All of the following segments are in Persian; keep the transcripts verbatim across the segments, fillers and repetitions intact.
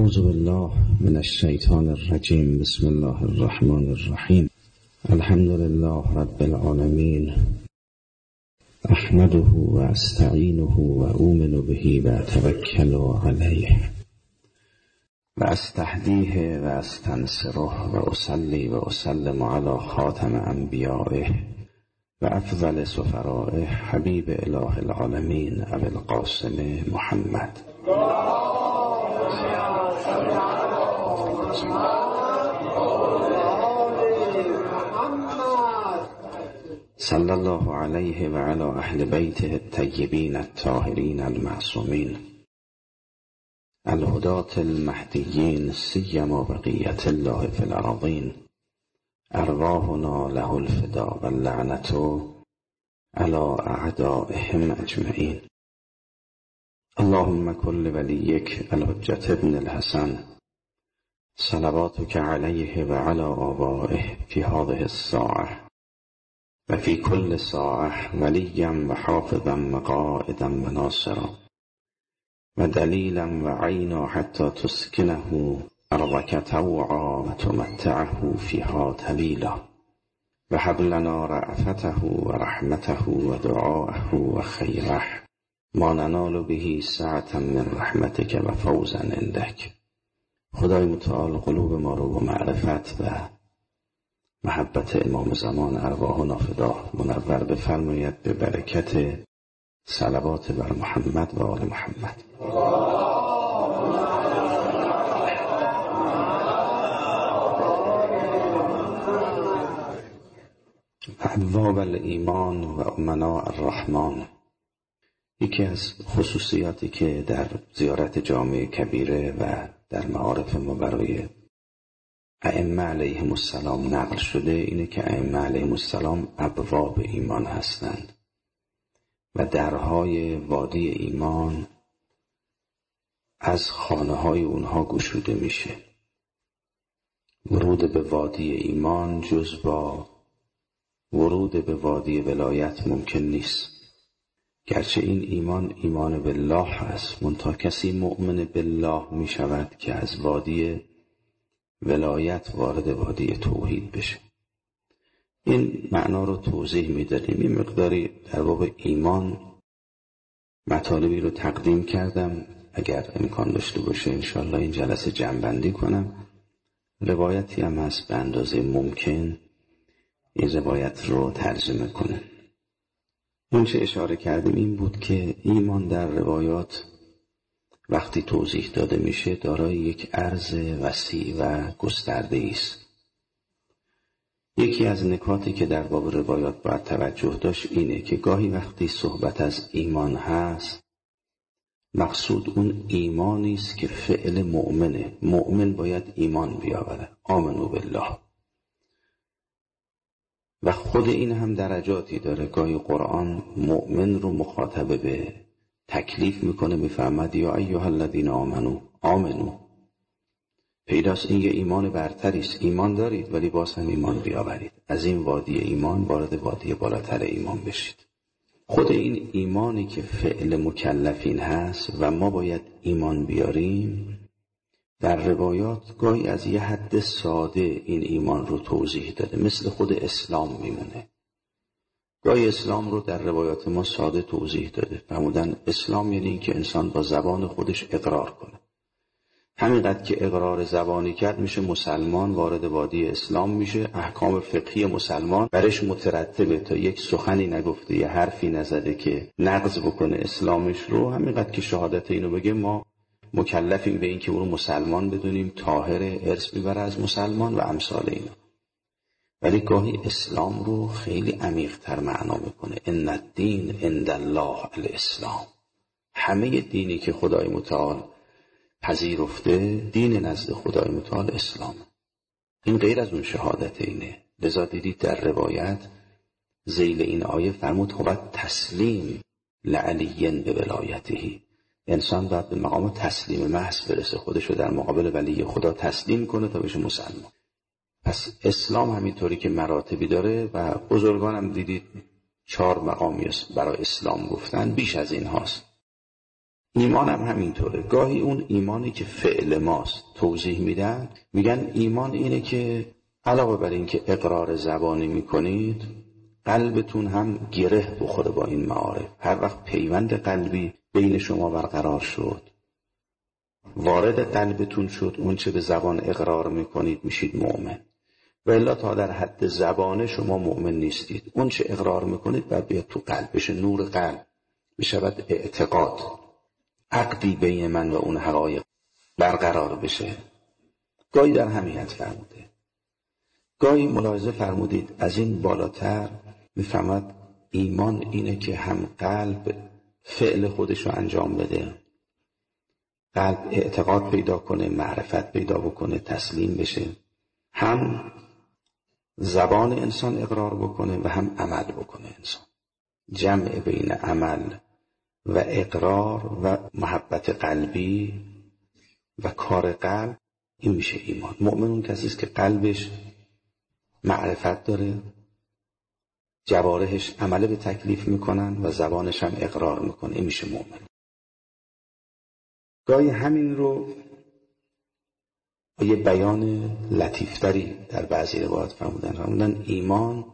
اعوذ بالله من الشیطان الرجیم. بسم الله الرحمن الرحیم. الحمد لله رب العالمین. احمده و استعینه و اؤمن به و اتوکل علیه و استهدیه و استنصره و اصلی و اسلم علی خاتم انبیائه و افضل سفرائه حبیب اله العالمین ابی القاسم محمد صلی الله علیه و علی اهل بیته الطیبین الطاهرین المعصومین الهداة المهدیین سیما بقیة الله فی الارضین ارواحنا له الفدا و اللعنة علی اعدائهم اجمعین. اللهم کل ولیک الحجة ابن الحسن صلواتک علیه و علی آبائه فی هذه الساعة و فی کل ساعة ولیا و حافظا و قائدا و ناصرا و دلیلا و عینا حتی تسکنه ارضک طوعا و تمتعه فیها طویلا و هب لنا رأفته و رحمته و دعاءه و خیره ما ننال به سعة من رحمتک و فوزا عندک. خدای متعال قلوب ما رو با معرفت و محبت امام زمان ارواحنا فدا منور بفرماید به برکت صلوات بر محمد و آل محمد. ابواب الایمان و امناء الرحمن. یکی از خصوصیاتی که در زیارت جامع کبیره و در معارف ما برای ائمه علیهم السلام نقل شده اینه که ائمه علیهم السلام ابواب ایمان هستند و درهای وادی ایمان از خانه های اونها گشوده میشه. ورود به وادی ایمان جز با ورود به وادی ولایت ممکن نیست، گرچه این ایمان ایمان بالله هست، منتها کسی مؤمن بالله می شود که از وادی ولایت وارد وادی توحید بشه. این معنا رو توضیح می داریم. این مقداری در باب ایمان مطالبی رو تقدیم کردم، اگر امکان داشته باشه انشاءالله این جلسه جمع‌بندی کنم. روایتی هم هست به اندازه ممکن این روایت رو ترجمه کنم. اون چه اشاره کردیم این بود که ایمان در روایات وقتی توضیح داده میشه دارای یک عرض وسیع و گسترده است. یکی از نکاتی که در باب روایات باید توجه داشت اینه که گاهی وقتی صحبت از ایمان هست مقصود اون ایمانی است که فعل مؤمنه. مؤمن باید ایمان بیاوره. آمنو بالله. و خود این هم درجاتی داره. گاهی قرآن مؤمن رو مخاطب به تکلیف میکنه، میفرماد یا ایها الذین آمنو آمنو. پیداست این یه ایمان برتری است. ایمان دارید ولی باز هم ایمان بیاورید. از این وادی ایمان وارد وادی بالاتر ایمان بشید. خود این ایمانی که فعل مکلفین هست و ما باید ایمان بیاریم در روایات گاهی از یه حد ساده این ایمان رو توضیح داده، مثل خود اسلام میمونه. گاهی اسلام رو در روایات ما ساده توضیح داده، فرمودن اسلام یعنی این که انسان با زبان خودش اقرار کنه. همینقدر که اقرار زبانی کرد میشه مسلمان، وارد وادی اسلام میشه. احکام فقهی مسلمان برش مترتبه. تا یک سخنی نگفته، یه حرفی نزده که نقض بکنه اسلامش رو، همینقدر که شهادت اینو بگه ما مکلفیم به این که او رو مسلمان بدونیم، طاهر، ارث میبره از مسلمان و امثال اینا. ولی گاهی اسلام رو خیلی عمیق‌تر معنا میکنه. ان الدین عند الله الاسلام. همه دینی که خدای متعال پذیرفته دین نزد خدای متعال اسلام. این غیر از اون شهادت اینه. لذا دیدید در روایت ذیل این آیه فرمود هو تسلیم لعلی به ولایته. انسان باید به مقام تسلیم محض برسه، خودش رو در مقابل ولی خدا تسلیم کنه تا بشه مسلمان. پس اسلام همینطوری که مراتبی داره و بزرگان هم دیدید چهار مقامی برای اسلام گفتن، بیش از این هاست. ایمان هم همینطوره. گاهی اون ایمانی که فعل ماست توضیح میدن، میگن ایمان اینه که علاوه بر این که اقرار زبانی میکنید، قلبتون هم گره بخوره با این معارف. هر وقت پیوند قلبی بین شما برقرار شد، وارد قلبتون شد، اون چه به زبان اقرار میکنید میشید مؤمن. و الا تا در حد زبانه شما مؤمن نیستید. اون چه اقرار میکنید باید بیاد تو قلب بشه، نور قلب بشود اعتقاد، عقدی بین من و اون حقایق برقرار بشه. گاهی در همیت فرموده، گاهی ملاحظه فرمودید از این بالاتر میفهمد ایمان اینه که هم قلب فعل خودش رو انجام بده، قلب اعتقاد پیدا کنه، معرفت پیدا بکنه، تسلیم بشه، هم زبان انسان اقرار بکنه و هم عمل بکنه انسان. جمع بین عمل و اقرار و محبت قلبی و کار قلب، این میشه ایمان. مؤمن اون کسی است که قلبش معرفت داره، جوارحش عمل به تکلیف میکنن و زبانش هم اقرار میکنه، این میشه مؤمن. گاهی همین رو یه بیان لطیفتری در بعضی روایات فرمودن، فرمودن ایمان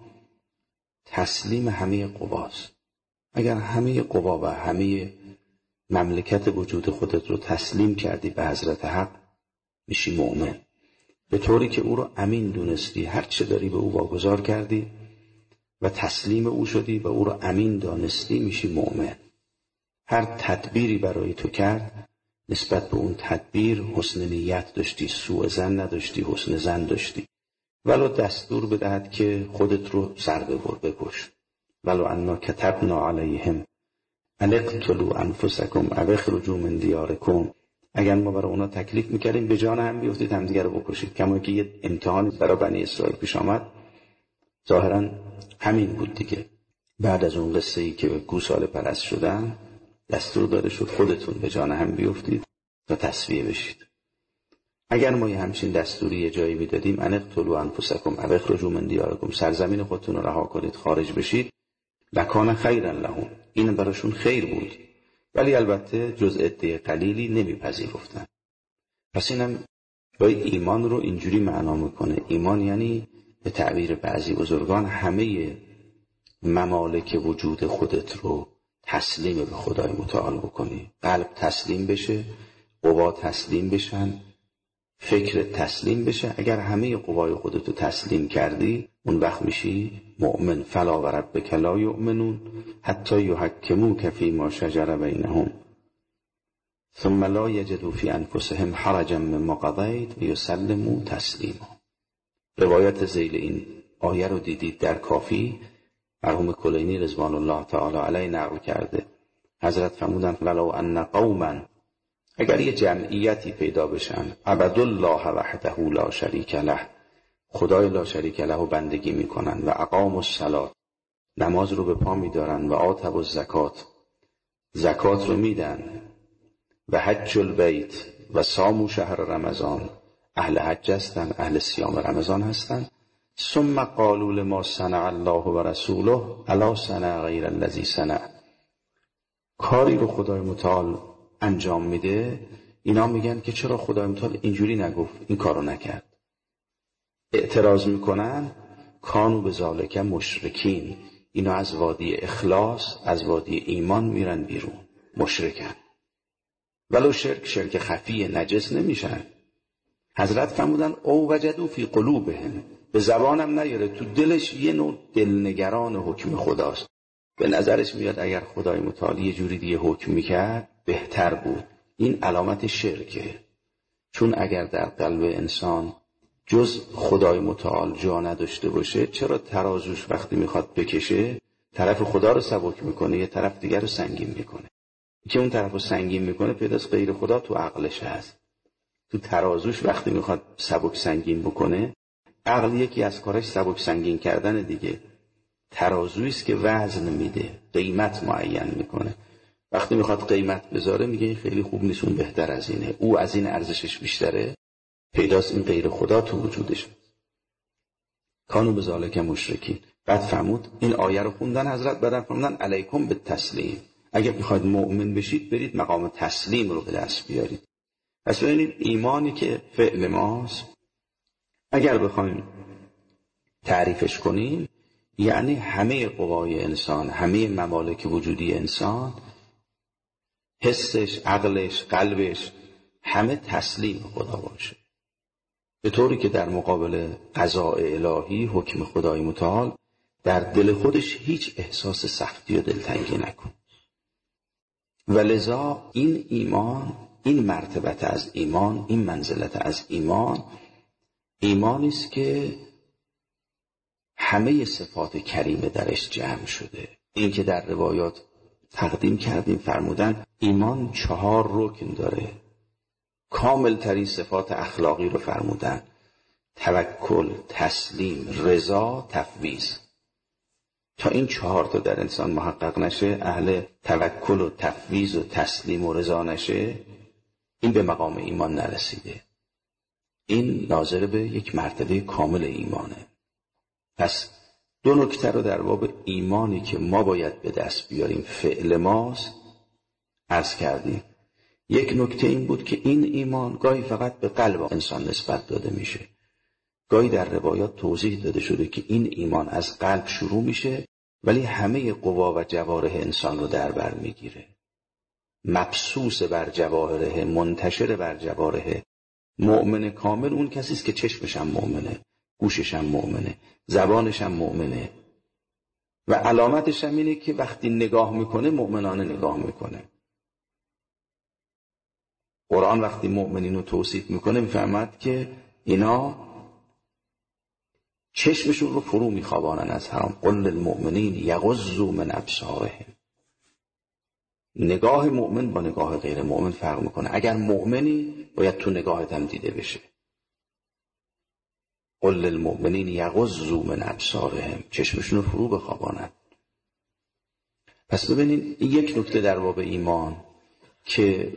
تسلیم همه قواست. اگر همه قوا و همه مملکت وجود خودت رو تسلیم کردی به حضرت حق، میشی مؤمن. به طوری که او رو امین دونستی، هر چه داری به او واگذار کردی و تسلیم او شدی و او رو امین دانستی، میشی مؤمن. هر تدبیری برای تو کرد، نسبت به اون تدبیر حسن نیت داشتی، سوء ظن نداشتی، حسن ظن داشتی. ولو دستور بدهد که خودت رو سر ببر، بکش. ولو انا کتبنا علیهم ان اقتلوا انفسکم او اخرجوا من دیارکم، اگر ما برای اونا تکلیف میکردیم به جان هم بیفتید همدیگر رو بکشید. کما که یه امتحانی برای بنی اسرائیل پیش آمد، ظاهرا همین بود دیگه. بعد از اون قصه ای که گوساله پرست شدن، دستور داده شد خودتون به جان هم بیفتید تا تصفیه بشید. اگر ما یه همچین دستوری یه جایی میدادیم، ان اقتلوا انفسکم او اخرجوا من دیارکم، سرزمین خودتون رو رها کنید، خارج بشید، لکان خیرا لهم، این براشون خیر بود. ولی البته جز عده قلیلی نمیپذیرفتن. پس اینم باید ایمان رو اینجوری معنا میکنه. ایمان یعنی به تعبیر بعضی بزرگان همه ممالک وجود خودت رو تسلیم به خدای متعال بکنی. قلب تسلیم بشه، قوا تسلیم بشن، فکر تسلیم بشه. اگر همه قوای خودت رو تسلیم کردی، اون وقت میشی مؤمن. فلا و ربک لا یؤمنون حتی یحکموک فیما شجر بینهم ثم لا یجدوا فی انفسهم حرجا مما قضیت و یسلموا تسلیما. روایت ذیل این آیه رو دیدید در کافی، مرحوم کلینی رضوان الله تعالی علیه نقل کرده. حضرت فرمودند ولو ان قوما، اگر یه جمعیتی پیدا بشن، عبدوا الله وحده لا شریک له، خدای لا شریک له بندگی میکنن، و اقاموا الصلاة، نماز رو به پا میدارن، و آتوا الزکات، زکات رو میدن، و حج البیت و صاموا شهر رمضان، اهل حج هستن، اهل صیام رمضان هستن. ثم قالوا لما صنع الله و رسوله الا صنع غیر الذی صنع، کاری رو خدای متعال انجام میده، اینا میگن که چرا خدای متعال اینجوری نگفت، این کارو نکرد. اعتراض میکنن، کانوا بذالک مشرکین، اینا از وادی اخلاص، از وادی ایمان میرن بیرون، مشرکن. ولو شرک شرک خفی نجس نمیشن. حضرت فرمودن او وجدوا فی قلوبهم، به زبانم نیاره، تو دلش یه نوع دلنگران حکم خداست. به نظرش میاد اگر خدای متعال یه جوری دیگه حکم میکرد بهتر بود. این علامت شرکه. چون اگر در قلب انسان جز خدای متعال جا نداشته باشه، چرا ترازوش وقتی میخواد بکشه طرف خدا رو سبک میکنه، یه طرف دیگر رو سنگین میکنه. که اون طرف رو سنگین میکنه پیداست غیر خدا تو عقلش هست. تو ترازوش وقتی میخواد سبک سنگین بکنه، عقل یکی از کارش سبک سنگین کردن دیگه. ترازویی است که وزن میده، قیمت معین میکنه. وقتی میخواد قیمت بذاره میگه خیلی خوب نیست، اون بهتر از اینه، او از این ارزشش بیشتره. پیداست این غیر خدا تو وجودش. کانوا بذالک مشرکین. بعد فرمود این آیه رو خوندن حضرت، بعد فرمودن علیکم بالتسلیم، اگر میخواید مؤمن بشید برید مقام تسلیم رو به دست بیارید. پس ببینید ایمانی که فعل ماست اگر بخوایم تعریفش کنیم یعنی همه قوای انسان، همه ممالک وجودی انسان، حسش، عقلش، قلبش همه تسلیم خدا باشه، به طوری که در مقابل قضاء الهی، حکم خدای متعال، در دل خودش هیچ احساس سختی و دلتنگی نکن. ولذا این ایمان، این مرتبت از ایمان، این منزلت از ایمان، ایمانی است که همه صفات کریمه درش جمع شده. این که در روایات تقدیم کردیم فرمودن ایمان چهار رکن داره، کامل ترین صفات اخلاقی رو فرمودن: توکل، تسلیم، رضا، تفویض. تا این چهار تا در انسان محقق نشه، اهل توکل و تفویض و تسلیم و رضا نشه، این به مقام ایمان نرسیده. این ناظر به یک مرتبه کامل ایمانه. پس دو نکته رو در باب ایمانی که ما باید به دست بیاریم فعل ماست عرض کردیم. یک نکته این بود که این ایمان گاهی فقط به قلب انسان نسبت داده میشه، گاهی در روایات توضیح داده شده که این ایمان از قلب شروع میشه ولی همه قوا و جوارح انسان رو در بر میگیره، مبسوط بر جواهره، منتشر بر جوارح. مؤمن کامل اون کسی است که چشمش هم مؤمنه، گوشش هم مؤمنه، زبانش هم مؤمنه و علامتش هم اینه که وقتی نگاه میکنه مؤمنانه نگاه میکنه. قرآن وقتی مؤمنین رو توصیف میکنه میفهمد که اینا چشمشون رو فرو میخوابانن از حرام. قل للمؤمنین یغضوا من ابصارهم. نگاه مؤمن با نگاه غیر مؤمن فرق میکنه. اگر مؤمنی باید تو نگاهت هم دیده بشه. قل للمؤمنین یغضوا من ابصارهم، چشمشون رو فرو بخوابانن. پس ببینید این یک نکته در باب ایمان که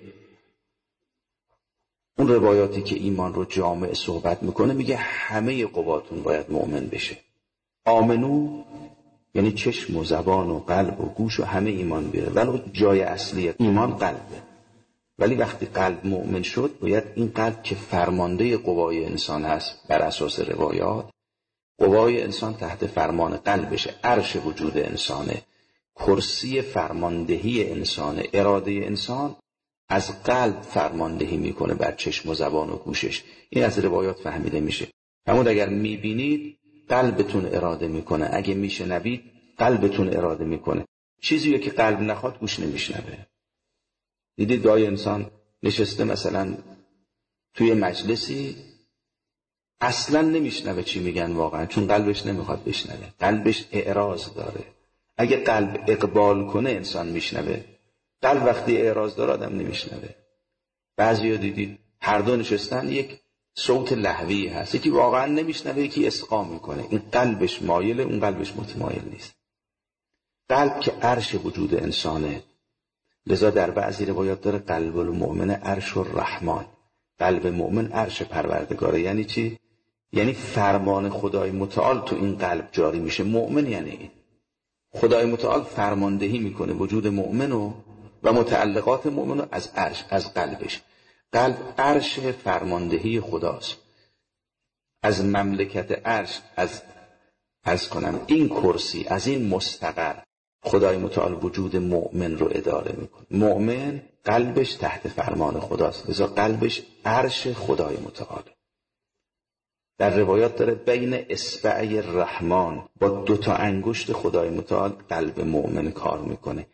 اون روایاتی که ایمان رو جامع صحبت میکنه میگه همه قواتون باید مؤمن بشه. آمنو یعنی چشم و زبان و قلب و گوش و همه ایمان بیاره، ولی جای اصلی ایمان قلبه. ولی وقتی قلب مؤمن شد باید این قلب که فرمانده قوای انسان هست بر اساس روایات، قوای انسان تحت فرمان قلبشه، عرش وجود انسانه، کرسی فرماندهی انسانه، اراده انسان از قلب فرماندهی میکنه بر چشم و زبان و گوشش. این از روایات فهمیده میشه. همون اگر میبینید قلبتون اراده میکنه، اگه میشنوید قلبتون اراده میکنه. چیزیه که قلب نخواد گوش نمیشنوه. دیدید گاهی انسان نشسته مثلا توی مجلسی اصلا نمیشنوه چی میگن واقعا، چون قلبش نمیخواد بشنوه، قلبش اعراض داره. اگه قلب اقبال کنه انسان میشنوه، قلب وقتی اعراض داره آدم نمیشنوه. بعضیا دیدید هر دو نشستن یک صوت لهوی هست، یکی واقعا نمیشنوه یکی اسقا میکنه. این قلبش مایله، اون قلبش متمایل نیست. قلب که عرش وجود انسانه، لذا در بعضی روایات داره قلب المؤمن عرش الرحمن. قلب مؤمن عرش پروردگاره. یعنی چی؟ یعنی فرمان خدای متعال تو این قلب جاری میشه. مؤمن یعنی این خدای متعال فرماندهی میکنه وجود مؤمن و و متعلقات مؤمن رو از عرش، از قلبش. قلب عرش فرماندهی خداست. از مملکت عرش، از عرض کنم این کرسی، از این مستقر خدای متعال وجود مؤمن رو اداره میکنه. مؤمن قلبش تحت فرمان خداست، لذا قلبش عرش خدای متعال. در روایات داره بین اصبعی الرحمن، با دو تا انگشت خدای متعال قلب مؤمن کار میکنه،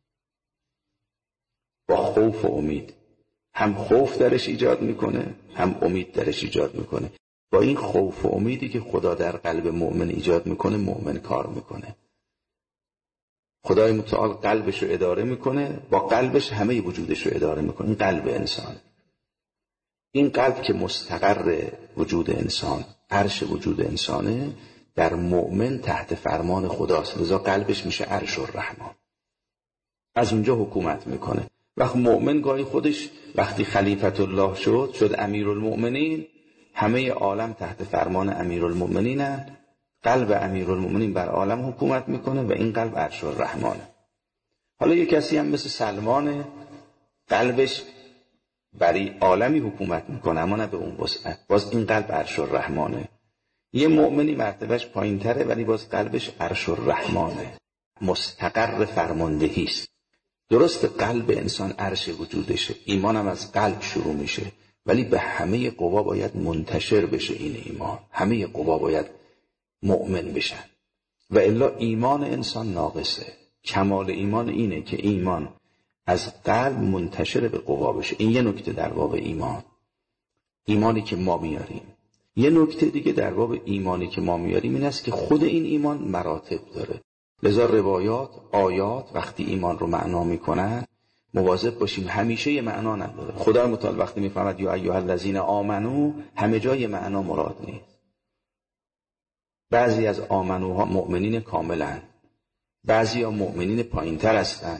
با خوف و امید. هم خوف درش ایجاد میکنه، هم امید درش ایجاد میکنه. با این خوف و امیدی که خدا در قلب مؤمن ایجاد میکنه مؤمن کار میکنه. خدای متعال قلبش رو اداره میکنه، با قلبش همه وجودش رو اداره میکنه. این قلب انسان، این قلب که مستقر وجود انسان، عرش وجود انسانه، در مؤمن تحت فرمان خداست، لذا قلبش میشه عرش الرحمن. از اونجا حکومت میکنه. وقت مؤمن گاهی خودش وقتی خلیفت الله شد شد امیرالمؤمنین، همه عالم تحت فرمان امیرالمؤمنینن، قلب امیرالمؤمنین بر عالم حکومت میکنه و این قلب عرش الرحمنه. حالا یک کسی هم مثل سلمان قلبش برای عالمی حکومت میکنه اما نه به اون وسعت، باز این قلب عرش الرحمانه. یه مؤمنی مرتبهش پایین تره ولی باز قلبش عرش الرحمانه، مستقر فرماندهی است. درست قلب انسان عرش وجودشه، ایمان هم از قلب شروع میشه ولی به همه قوا باید منتشر بشه این ایمان، همه قوا باید مؤمن بشن و الا ایمان انسان ناقصه. کمال ایمان اینه که ایمان از قلب منتشر به قوا بشه. این یه نکته در باب ایمان، ایمانی که ما میاریم. یه نکته دیگه در باب ایمانی که ما میاریم این است که خود این ایمان مراتب داره. لذا روایات، آیات وقتی ایمان رو معنا میکنن مواظب باشیم همیشه یه معنا نداره. خدای متعال وقتی میفهمد یا ایها الذین آمنو همه جای معنا مراد نیست. بعضی از آمنوها مؤمنین کاملن، بعضی ها مؤمنین پایین تر هستن.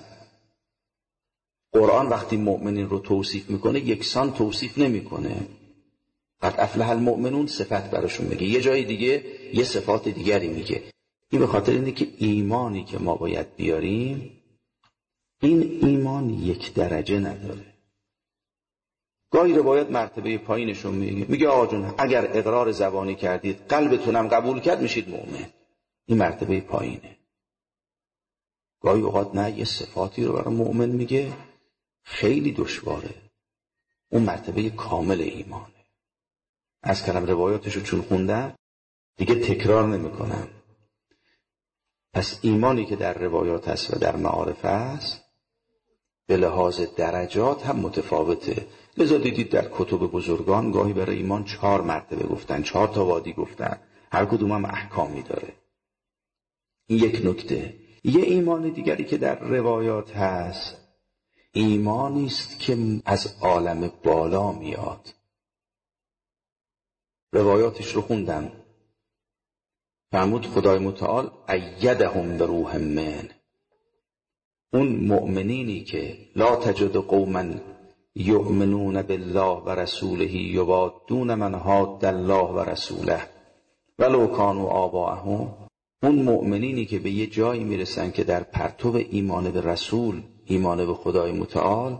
قرآن وقتی مؤمنین رو توصیف میکنه یکسان توصیف نمیکنه. قد افلح المؤمنون صفت براشون میگه، یه جای دیگه یه صفات دیگری میگه. این به خاطر اینه که ایمانی که ما باید بیاریم این ایمان یک درجه نداره. گاهی روایت مرتبه پایینشون میگه میگه آقا جون اگر اقرار زبانی کردید قلبتونم قبول کرد میشید مؤمن. این مرتبه پایینه. گاهی اوقات نه یه صفاتی رو برای مؤمن میگه خیلی دشواره، اون مرتبه کامل ایمانه. از کلم روایاتشو چون خوندم دیگه تکرار نمی کنم. پس ایمانی که در روایات هست و در معارف هست به لحاظ درجات هم متفاوته. لذا دیدید در کتب بزرگان گاهی برای ایمان چهار مرتبه گفتن، چهار تا وادی گفتن، هر کدوم هم احکامی داره. این یک نکته. یه ایمان دیگری که در روایات هست ایمانی است که از عالم بالا میاد. روایاتش رو خوندم، فرمود خدای متعال ایدهم بروح من. اون مؤمنینی که لا تجد قوما یؤمنون بالله و رسوله یوادون من حاد الله و رسوله ولو کانوا آباءهم، اون مؤمنینی که به یه جایی میرسن که در پرتو ایمان به رسول، ایمان به خدای متعال،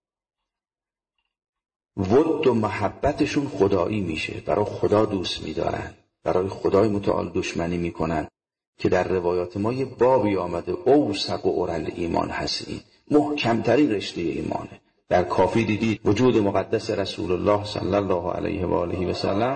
ود و محبتشون خدایی میشه، برای خدا دوست میدارن، برای خدای متعال دشمنی میکنن. که در روایات ما یه بابی آمده اوثق و اورل ایمان هستین، محکمترین رشته ایمانه. در کافی دیدید وجود مقدس رسول الله صلی الله علیه و آله و سلم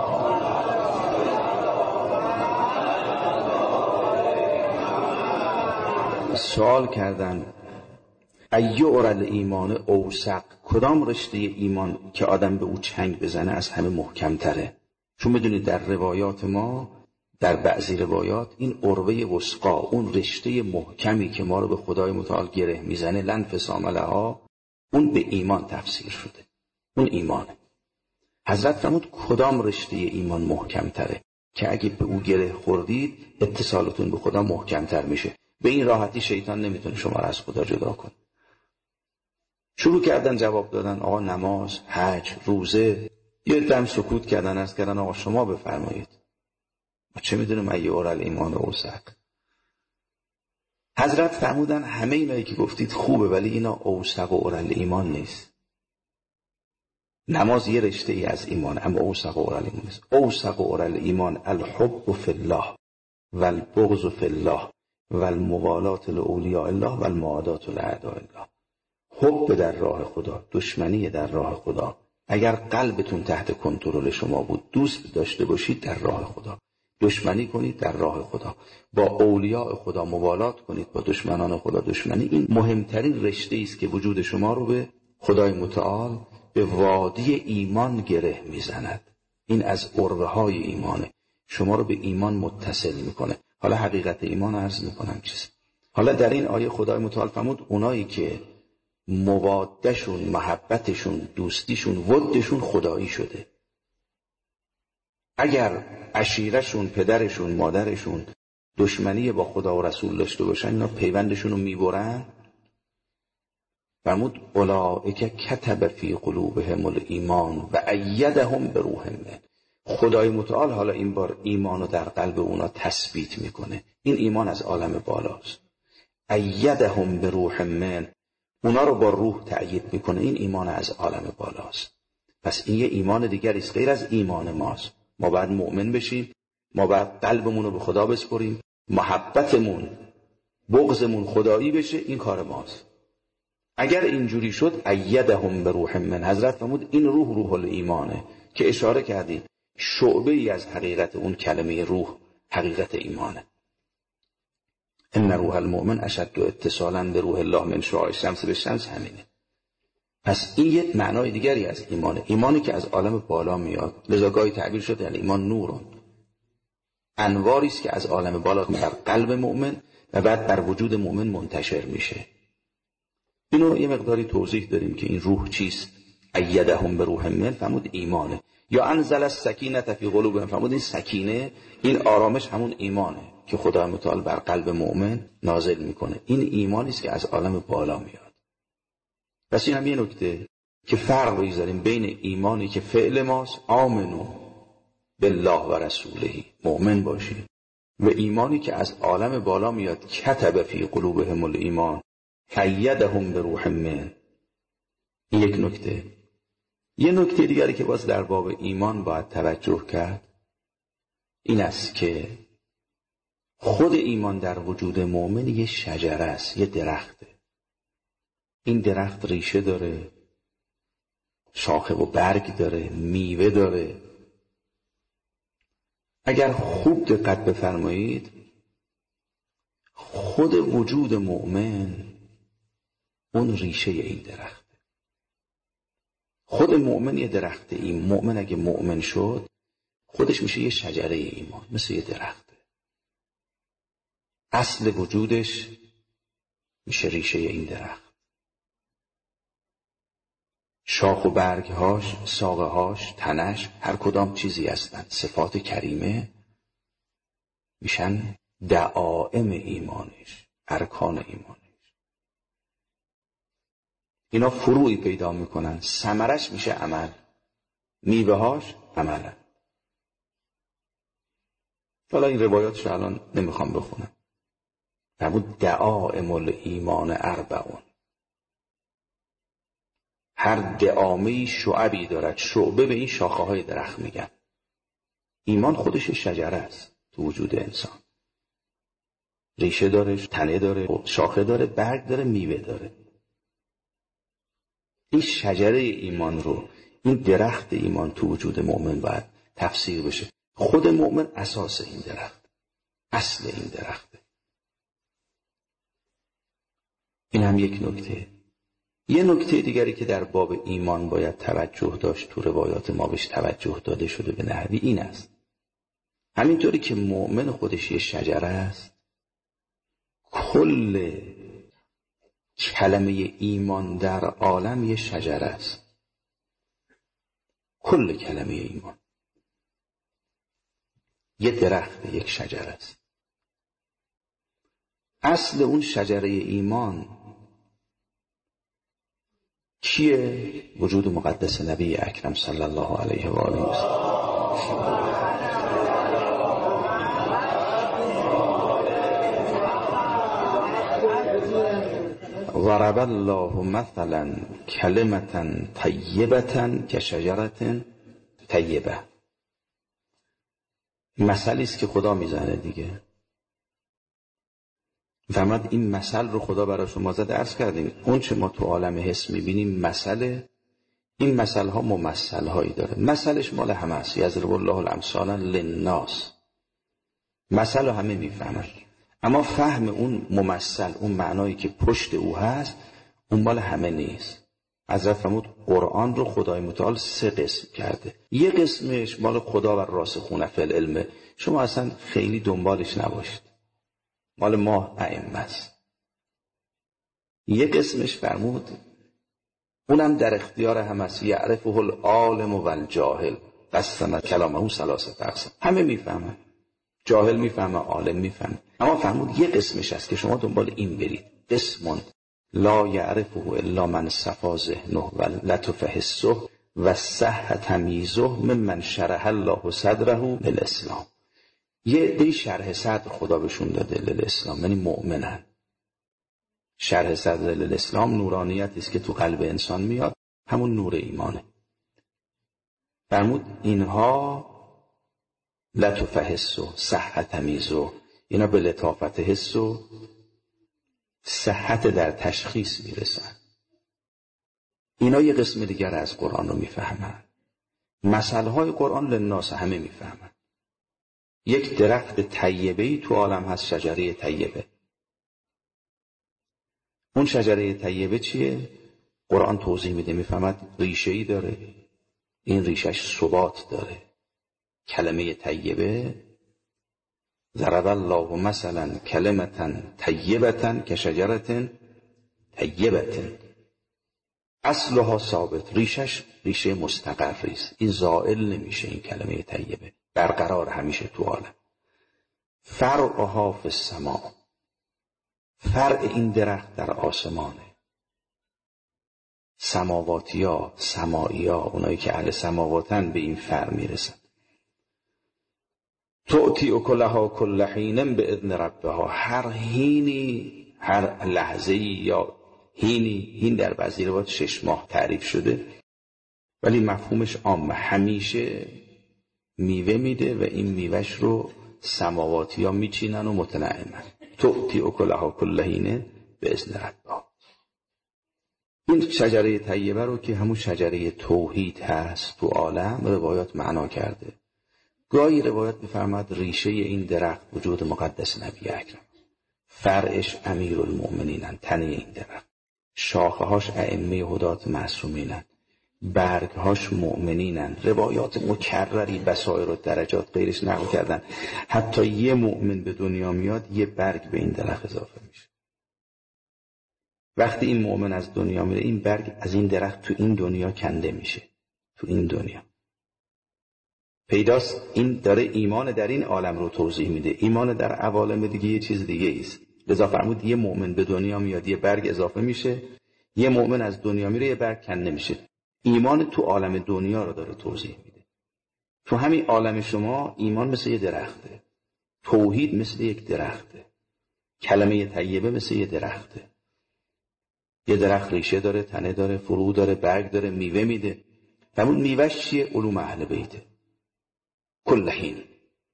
سوال کردن ای اورل ایمان اوثق، کدام رشته ایمان که آدم به او چنگ بزنه از همه محکمتره؟ چون بدونید در روایات ما، در بعضی روایات این عروه وثقا، اون رشته محکمی که ما رو به خدای متعال گره میزنه، لن فسام لها، اون به ایمان تفسیر شده، اون ایمانه. حضرت فرمود کدام رشته ایمان محکمتره که اگه به او گره خوردید اتصالتون به خدا محکمتر میشه. به این راحتی شیطان نمیتونه شما رو از خدا جدا کنه. شروع کردن جواب دادن، آقا نماز، حج، روزه. یه دم سکوت کردن، عرض کردن آقا شما بفرمایید، ما چه میدونم ای اورل ایمان اوثق. حضرت فرمودن همه اینایی که گفتید خوبه ولی اینا اوثق و اورل ایمان نیست. نماز یه رشته ای از ایمان اما اوثق و اورل ایمان نیست. اوثق و اورل ایمان الحب فی الله والبغض فی الله والموالات لاولیاء الله والمعادات لاعداء الله. حب در راه خدا، دشمنی در راه خدا. اگر قلبتون تحت کنترل شما بود، دوست داشته باشید در راه خدا، دشمنی کنید در راه خدا، با اولیاء خدا موالات کنید، با دشمنان خدا دشمنی. این مهمترین رشته است که وجود شما رو به خدای متعال، به وادی ایمان گره میزند. این از عروه های ایمانه، شما رو به ایمان متصل میکنه. حالا حقیقت ایمان عرض میکنم چیست. حالا در این آیه خدای متعال فرمود اونایی که موادشون، محبتشون، دوستیشون، ودشون خدایی شده. اگر عشیرشون، پدرشون، مادرشون دشمنی با خدا و رسول داشته باشن، اینا پیوندشون رو میبرن. فرمود اولئک کتب فی قلوبهم الایمان و ایدهم بروح من. خدای متعال حالا این بار ایمان رو در قلب اونا تثبیت میکنه. این ایمان از عالم بالاست. ایدهم به روح من، اونا رو با روح تأیید میکنه. این ایمان از عالم بالاست. پس این یه ایمان دیگری است غیر از ایمان ماست. ما باید مؤمن بشیم، ما باید قلبمون رو به خدا بسپریم، محبتمون بغضمون خدایی بشه، این کار ماست. اگر اینجوری شد ایدهم به روح من، حضرت فرمود این روح روح الایمانه که اشاره کردیم شعبه ای از حقیقت اون کلمه روح حقیقت ایمانه. ان روح المؤمن اشد اتصالا به روح الله من شعاع الشمس به شمس، همینه. پس این یک معنای دیگری از ایمانه، ایمانی که از عالم بالا میاد. لذا گاهی تعبیر شده الایمان نورون، انواری است که از عالم بالا در قلب مؤمن و بعد در وجود مؤمن منتشر میشه. اینو یه مقداری توضیح داریم که این روح چیست. ایدهم به روح من فرمود ایمانه. یا انزل السکینه فی قلوبهم، فرمود این سکینه، این آرامش همون ایمانه که خدا متعال بر قلب مؤمن نازل میکنه. این ایمانی است که از عالم بالا میاد. پس این هم یه نکته که فرق بگذاریم بین ایمانی که فعل ماست، آمنو بالله و رسوله، مؤمن باشیم، و ایمانی که از عالم بالا میاد، کتب فی قلوبهم الایمان ایدهم به روح من. این یک نکته. یه نکته دیگری که باز در باب ایمان باید توجه کرد این است که خود ایمان در وجود مؤمن یه شجره است، یه درخته. این درخت ریشه داره، شاخه و برگ داره، میوه داره. اگر خوب دقت بفرمایید خود وجود مؤمن اون ریشه این درخته. خود مؤمن یه درخته. این مؤمن اگه مؤمن شد خودش میشه یه شجره ایمان، مثل یه درخته. اصل وجودش میشه ریشه این درخت. شاخ و برگهاش، ساقهاش، تنش، هر کدام چیزی هستن، صفات کریمه میشن دعائم ایمانش، ارکان ایمانش. اینا فروعی پیدا میکنن، ثمرش میشه عمل، میوه‌هاش عمله. حالا این روایاتش الان نمیخوام بخونم. فرمود دعائم الایمان اربعون. هر دعامه‌ای شعبی دارد، شعبه به این شاخه های درخت میگن. ایمان خودش شجره است تو وجود انسان، ریشه داره، تنه داره، شاخه داره، برگ داره، میوه داره. این شجره ایمان رو، این درخت ایمان تو وجود مؤمن باید تفسیر بشه. خود مؤمن اساس این درخت، اصل این درخته. این هم یک نکته. یه نکته دیگری که در باب ایمان باید توجه داشت، تو روایات ما بهش توجه داده شده به نحوی این است: همینطوری که مؤمن خودش یه شجره است، کل کلمه ایمان در عالم یه شجره است. کل کلمه ایمان یه درخت، یک شجره است. اصل اون شجره ایمان کیه؟ وجود مقدس نبی اکرم صلی الله علیه و آله و سلم. ضرب الله مثلا کلمة طیبة کشجرة طیبه. مثلی است که خدا میزنه دیگه. فرمود این مثل رو خدا برای شما زده. عرض کردیم اون چه ما تو عالم حس میبینیم مثله، این مثل ها ممثل هایی داره. مثلش مال همه است. یضرب الله الامثال للناس. مثل رو همه میفهمن، اما فهم اون ممثل، اون معنایی که پشت او هست، اون مال همه نیست. حضرت فرمود قرآن رو خدای متعال سه قسم کرده. یه قسمش مال خدا و راسخون فی العلم، شما اصلا خیلی دنبالش نباشید، مال ما ائمه است. یه قسمش فرمود اونم در اختیار هم است. یعرفه العالم و الجاهل قسم کلامه ثلاثه اقسام. همه میفهمن، جاهل میفهمه، عالم میفهمه. اما فرمود یه قسمش هست که شما دنبال این برید. قسم لا یعرفه الا من صفا ذهنه و لطف حسه و صح تمیزه ممن شرح الله صدره للاسلام. یه دی شرح صدر خدا بهشون داده للاسلام، یعنی مؤمنن. شرح صدر الاسلام نورانیتی است که تو قلب انسان میاد، همون نور ایمانه. فرمود اینها لطف حس و صحت تمیز و اینا به لطافت حس و صحت در تشخیص میرسن. اینا یه قسم دیگر از قرآن رو میفهمن. مسئله های قرآن للناس همه میفهمن. یک درخت طیبه‌ای تو عالم هست، شجره طیبه. اون شجره طیبه چیه؟ قرآن توضیح میده، میفهمد ریشه‌ای داره، این ریشش ثبات داره. کلمه طیبه، ضرب الله مثلا کلمة طیبة کشجرة طیبة اصلها ثابت، ریشش ریشه مستقری است، این زائل نمیشه. این کلمه طیبه برقرار همیشه تو عالم. فرعها فی السماء، فرع این درخت در آسمانه. سماواتیا، سمائیا، اونایی که اهل سماواتن به این فرع میرسن. تؤتی اکلها کل حین باذن ربها، هر حینی، هر لحظه‌ای یا حینی، حین در بعضی روایات شش ماه تعریف شده ولی مفهومش عامه، همیشه میوه میده و این میوهش رو سماواتی ها میچینن و متنعمن. تؤتی اکلها کل حین باذن ربها. این شجره طیبه رو که همون شجره توحید هست تو عالم، روایات معنا کرده. گاهی روایت می‌فرماد ریشه این درخت وجود مقدس نبی اکرم، فرعش امیرالمؤمنینن، تنه این درخت، شاخه‌هاش ائمه هدات معصومینن، برگهاش مؤمنینن. روایات مکرری بصائر و درجات غیرش نقل کردن. حتی یه مؤمن به دنیا میاد یه برگ به این درخت اضافه میشه. وقتی این مؤمن از دنیا میره این برگ از این درخت تو این دنیا کنده میشه. تو این دنیا پیداست. این داره ایمان در این عالم رو توضیح میده. ایمان در عوالم دیگه یه چیز دیگه است. لذا فرمود یه مؤمن به دنیا میاد یه برگ اضافه میشه، یه مؤمن از دنیا میره یه برگ کنده میشه. ایمان تو عالم دنیا رو داره توضیح میده. تو همین عالم شما ایمان مثل یه درخته، توحید مثل یک درخته، کلمه طیبه مثل یه درخته. یه درخت ریشه داره، تنه داره، فرو داره، برگ داره، میوه میده. همون میوهش چیه؟ علوم اهل بیته. کل حین.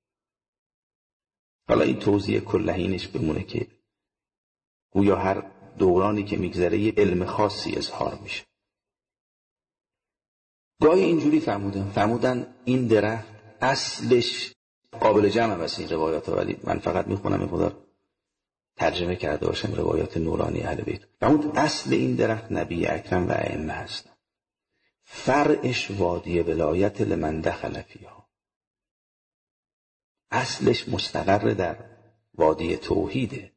حالا این توضیح کل حینش بمونه که گویا هر دورانی که میگذره یه علم خاصی اظهار میشه. گاهی اینجوری فرمودن فرمودن این درخت اصلش قابل جمع است این روایات، ولی من فقط میخونم مقدار ترجمه کرده باشم روایات نورانی اهل بیت. فرمود اصل این درخت نبی اکرم و ائمه هستن، فرعش وادی ولایت لمن دخل فیها. اصلش مستقر در وادی توحیده،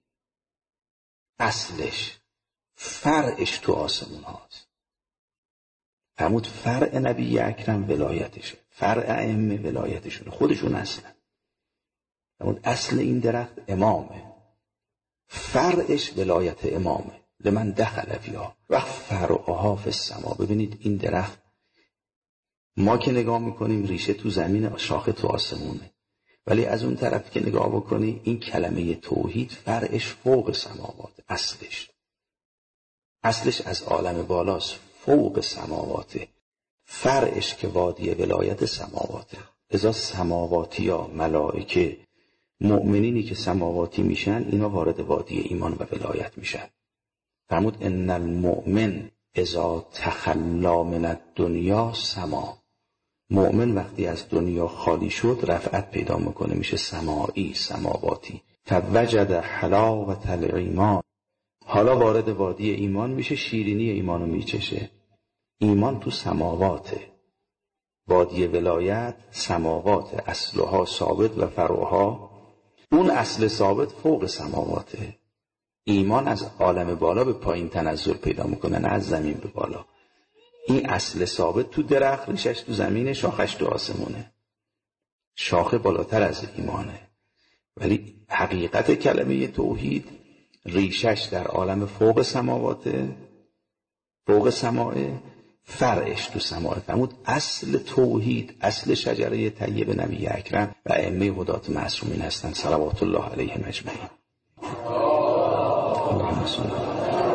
اصلش، فرعش تو آسمون هاست. فرمود فرع نبی اکرم ولایتشه، فرع ائمه ولایتشونه، خودشون اصلا. فرمود اصل این درخت امامه، فرعش ولایت امامه لمن دخل فیها و فرعها فی السما. ببینید این درخت ما که نگاه میکنیم ریشه تو زمین، شاخه تو آسمونه، ولی از اون طرف که نگاه بکنی این کلمه توحید فرعش فوق سماوات، اصلش اصلش از عالم بالاست، فوق سماواته، فرعش که وادی ولایت سماواته. ازا سماواتی ها، ملائکه، مؤمنینی که سماواتی میشن اینا وارد وادی ایمان و ولایت میشن. فرمود ان المؤمن اذا تخلا من الدنیا سما. مؤمن وقتی از دنیا خالی شد رفعت پیدا میکنه، میشه سمایی، سماواتی. فوجد حلاوة الایمان، حالا وارد وادی ایمان میشه، شیرینی ایمانو میچشه. ایمان تو سماواته، وادی ولایت سماواته، اصلها ثابت و فرعها، اون اصل ثابت فوق سماواته. ایمان از عالم بالا به پایین تنزل پیدا میکنه، نه از زمین به بالا. این اصل ثابت تو درخت، ریشش تو زمینه، شاخش تو آسمونه. شاخه بالاتر از ایمانه، ولی حقیقت کلمه توحید ریشش در عالم فوق سماواته، فوق سماعه، فرعش تو سماعه. فرمود اصل توحید، اصل شجره طیب نبی اکرم و ائمه هدات معصومین هستند صلوات الله علیهم اجمعین. اللهم صل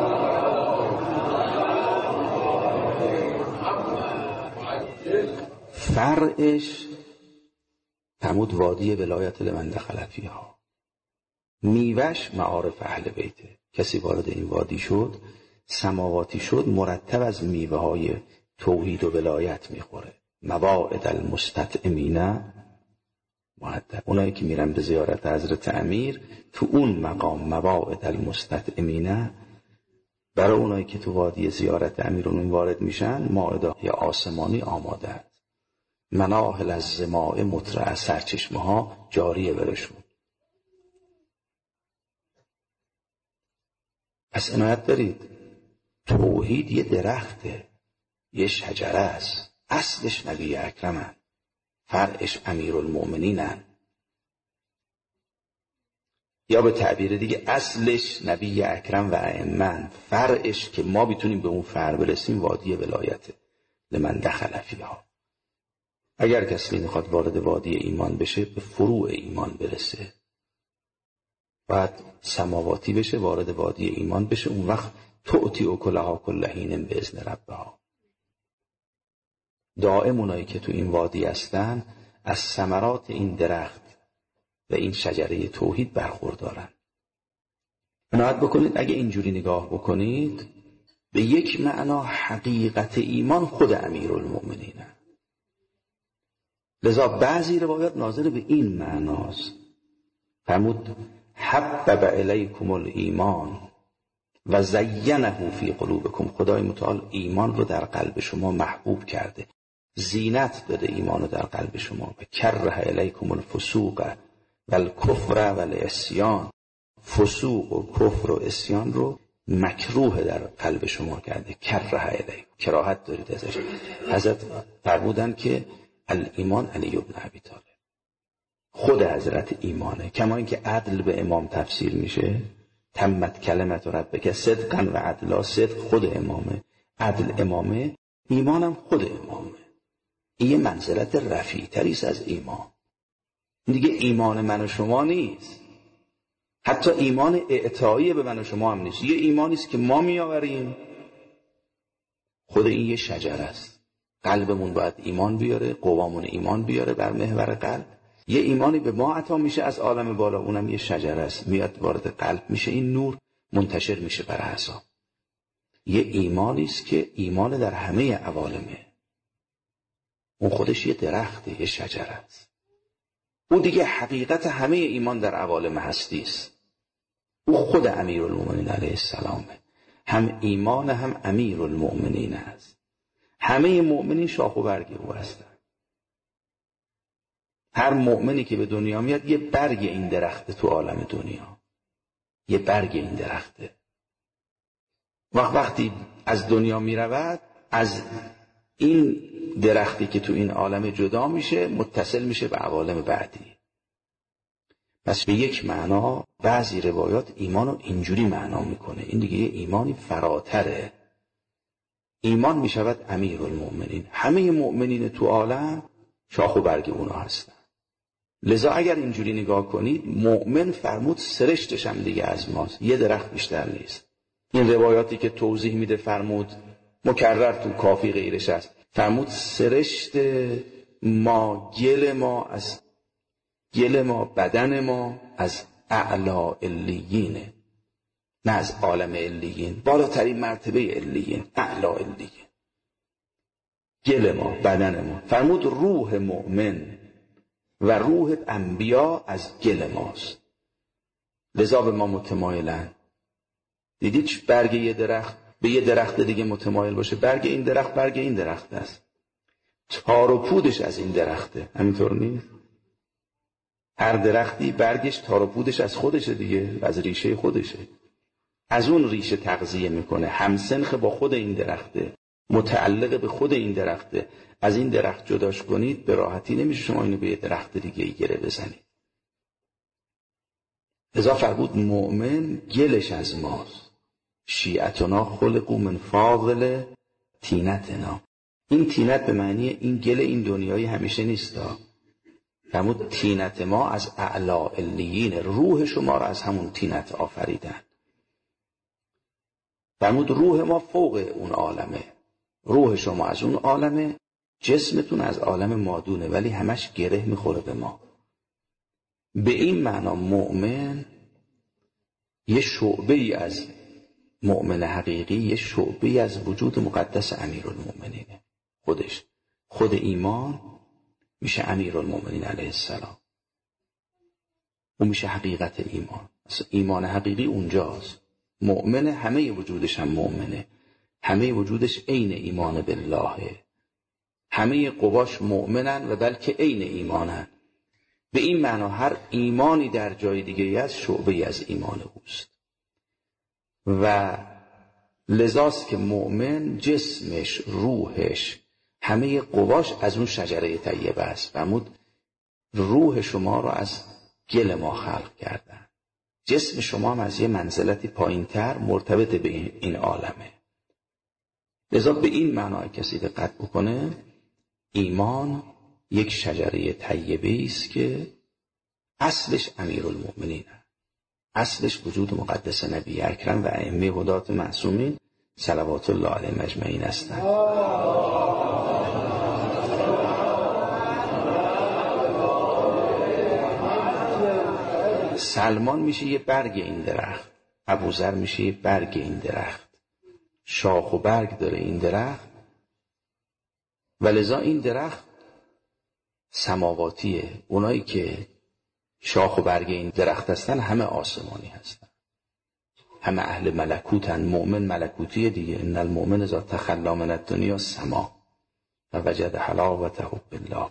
فرعش فرمود وادی ولایت لمن دخل فیها، میوهش معارف اهل بیته. کسی وارد این وادی شد، سماواتی شد، مرتب از میوه های توحید و ولایت میخوره. مواعد المستطعمین مؤدب، اونایی که میرن به زیارت حضرت امیر تو اون مقام مواعد المستطعمین، برای اونایی که تو وادی زیارت امیرون وارد میشن مائده آسمانی آماده است. مناهل از زماع مطرع، سرچشمه ها جاریه برشون. پس عنایت دارید، توحید یه درخته، یه شجره است. اصلش نبی اکرمن، فرعش امیرالمؤمنینن، یا به تعبیر دیگه اصلش نبی اکرم و ائمه، فرعش که ما بتونیم به اون فرع برسیم وادی ولایته لمن دخل فیها. اگر کسی میخواد وارد وادی ایمان بشه، به فروع ایمان برسه، بعد سماواتی بشه، وارد وادی ایمان بشه، اون وقت تؤتی اکلها کل حین باذن ربها. دائم اونایی که تو این وادی هستن از ثمرات این درخت و این شجره توحید برخوردارن. عنایت بکنید، اگه اینجوری نگاه بکنید به یک معنا حقیقت ایمان خود امیرالمؤمنینه. لذا بعضی روایات ناظر به این معناست. فرمود حبب الیکم الایمان و زینه فی قلوبکم. خدای متعال ایمان رو در قلب شما محبوب کرده، زینت داده ایمان رو در قلب شما. و کره الیکم الفسوق و الکفر و العصیان. فسوق و کفر و عصیان رو مکروه در قلب شما کرده. کره الیکم، کراهت دارید ازش. حضرت فرمودن که الایمان علی بن ابی طالب، خود حضرت ایمانه. کما اینکه عدل به امام تفسیر میشه، تمت کلمت ربک صدقا و عدلا، صدق خود امامه، عدل امامه، ایمانم خود امامه. این یه منزلت رفیع تریست از ایمان. دیگه ایمان من و شما نیست، حتی ایمان اعطایی به من و شما هم نیست. یه ایمانیست که ما میآوریم، خود این یه شجره است. قلبمون باید ایمان بیاره، قوامون ایمان بیاره بر محور قلب. یه ایمانی به ما عطا میشه از عالم بالا، اونم یه شجره است، میاد وارد قلب میشه، این نور منتشر میشه بر اعضا. یه ایمانیست که ایمان در همه عوالمه، اون خودش یه درخته، یه شجره است. اون دیگه حقیقت همه ایمان در عوالم هستی است. او خود امیرالمؤمنین علیه السلامه، هم ایمان هم امیرالمؤمنین است. همه مؤمنین شاخ و برگ او هستن. هر مؤمنی که به دنیا میاد یه برگ این درخته تو عالم دنیا، یه برگ این درخته. وقت وقتی از دنیا میرود، از این درختی که تو این عالم جدا میشه، متصل میشه به عوالم بعدی. پس به یک معنا بعضی روایات ایمان رو اینجوری معنا میکنه، این دیگه یه ایمانی فراتره. ایمان میشود امیرالمؤمنین، همه مؤمنین تو عالم شاخ و برگ اونا هستن. لذا اگر اینجوری نگاه کنید، مؤمن فرمود سرشتش هم دیگه از ماست، یه درخت بیشتر نیست. این روایاتی که توضیح میده فرمود مکرر تو کافی غیرش است، فرمود سرشت ما، گل ما، از گل ما، بدن ما از اعلا علیینه، نه از عالم علیین، بالاترین مرتبه علیین، اعلا علیین. گل ما، بدن ما. فرمود روح مؤمن و روح انبیا از گل ماست، لذا به ما متمایلن. دیدید برگ یه درخت به یه درخت دیگه متمایل باشه، برگ این درخت برگ این درخت است، تار و پودش از این درخته، همینطور نیست؟ هر درختی برگش تار و پودش از خودشه دیگه، از ریشه خودشه، از اون ریشه تغذیه میکنه، همسنخ با خود این درخته، متعلق به خود این درخته. از این درخت جداش کنید به راحتی نمیشه شما اینو به یه درخت دیگه ای گره بزنید. لذا فرمود مؤمن گلش از ماست. شیعتنا خلقو من فاضل تینتنا. این تینت به معنی این گل این دنیایی همیشه نیستا. فرمود تینت ما از اعلا علیین، روح شما را از همون تینت آفریدن. فرمود روح ما فوق اون عالمه، روح شما از اون عالمه، جسمتون از عالم مادونه ولی همش گره میخوره به ما. به این معنا مؤمن یه شعبه ای از مؤمن حقیقی، یه شعبه ای از وجود مقدس امیرالمؤمنینه. خودش خود ایمان میشه امیرالمؤمنین علیه السلام. اون میشه حقیقت ایمان. اصلا ایمان حقیقی اونجاست. مؤمن همه وجودش هم مؤمنه، همه وجودش عین ایمان بالله، همه قواش مؤمنن و بلکه عین ایمانن. به این معنا هر ایمانی در جای دیگه از شعبه از ایمان اوست و لذاست که مؤمن جسمش، روحش، همه قواش از اون شجره طیبه است. فرمود روح شما رو از گل ما خلق کردن، جسم شما هم از یه منزلتی پایین‌تر مرتبط به این عالمه. لذا به این معنا کسی دقت بکنه، ایمان یک شجره طیبه است که اصلش امیرالمؤمنینه، اصلش وجود مقدس نبی اکرم و ائمه هدات معصومین صلوات الله علیهم اجمعین هستند. سلمان میشه یه برگ این درخت، ابوذر میشه یه برگ این درخت، شاخ و برگ داره این درخت و لذا این درخت سماواتیه. اونایی که شاخ و برگ این درخت هستن همه آسمانی هستن، همه اهل ملکوتن. مؤمن ملکوتیه دیگه. ان المؤمن اذا تخلی من الدنیا سما و وجد حلاوت حب الله.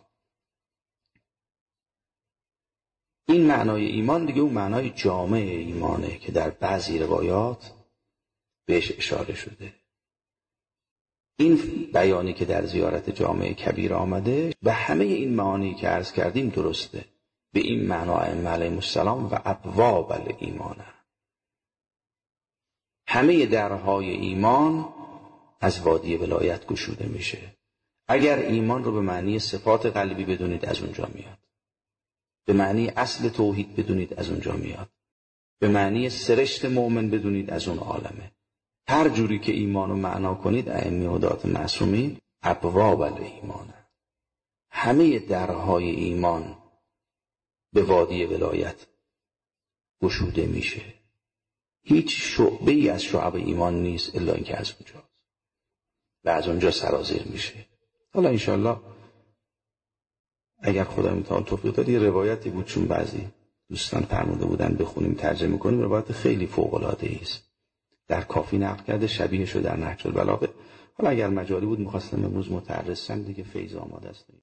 این معنای ایمان دیگه اون معنای جامع ایمانه که در بعضی روایات بهش اشاره شده. این بیانی که در زیارت جامع کبیر آمده به همه این معانی که عرض کردیم درسته. به این معنا ائمه علیهم السلام و ابواب الایمان، همه درهای ایمان از وادی ولایت گشوده میشه. اگر ایمان رو به معنی صفات قلبی بدونید از اونجا میاد، به معنی اصل توحید بدونید از اونجا میاد، به معنی سرشت مؤمن بدونید از اون عالمه. هر جوری که ایمان رو معنا کنید ائمه هدات معصومین ابواب الایمان، همه درهای ایمان به وادی ولایت گشوده میشه. هیچ شعبه ای از شعب ایمان نیست الا اینکه از اونجا و از اونجا سرازیر میشه. حالا انشالله اگر خدا متعال توفیق داد یه روایتی بود، چون بعضی دوستان فرموده بودن بخونیم ترجمه کنیم، روایت خیلی فوق العاده است، در کافی نقل کرده، شبیه شده در نهج البلاغه. حالا اگر مجالی بود می‌خواستم امروز متعرض شم دیگه، فیض آماده است.